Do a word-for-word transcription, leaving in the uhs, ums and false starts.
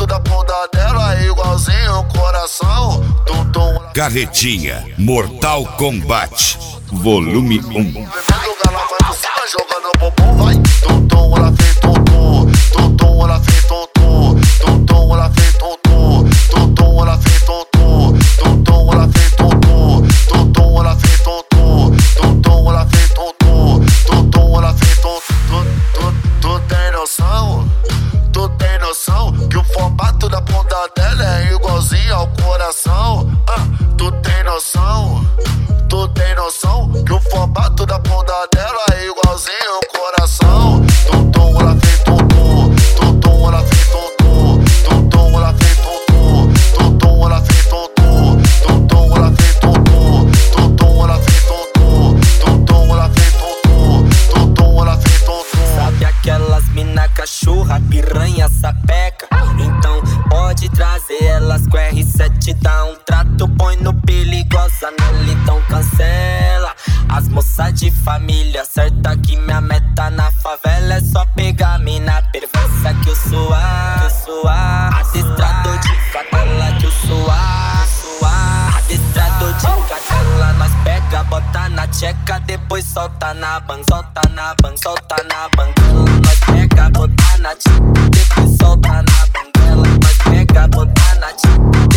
formato da bunda dela é igualzinho um coração. Tum, tum. Carretinha Mortal Kombat Volume um. Ela vai por cima jogando bumbum, vai. Tum, tum, ela fez tum, tum. Tum, tum, ela fez tum, tum. Tum, tum, ela fez tum, tum. Tum, tum, ela fez tum, tum. Tum, tum, ela fez tum, tum. Tum, tum, ela fez tum, tum. Tum, tum, ela fez tum, tum. Tum, tum, ela fez tum, tum. Tu, tu tem noção? Tu tem noção que o formato da bunda dela é igualzinho ao coração? Ah, tu tem noção? Tu tem noção que o formato da bunda dela é igualzinho ao coração? Tum, tum, ela fez tum, tum. Tum, tum, ela fez tum, tum. Tum, tum, ela fez tum, tum. Tum, tum, ela fez tum, tum. Tum, tum, ela fez tum, tum. Tum, tum, ela fez tum, tum. Tum, tum, ela fez tum, tum. Tum, tum, ela fez tum, tum. Sabe aquelas mina cachorra, piranha, sapeca? Então pode trazer elas com R sete, dá um trato, põe no perigosa nela, então cancela. As moças de família, certa que minha meta na favela é só pegar mina perversa que eu suar, que eu suar. Adestrador de cadela que eu suar, suar. Adestrador de cadela, nós pega, bota na tcheca, depois solta na ban, solta na ban, solta na banguela. Nós pega, bota na tcheca, depois solta na banguela. Nós pega, bota na tcheca.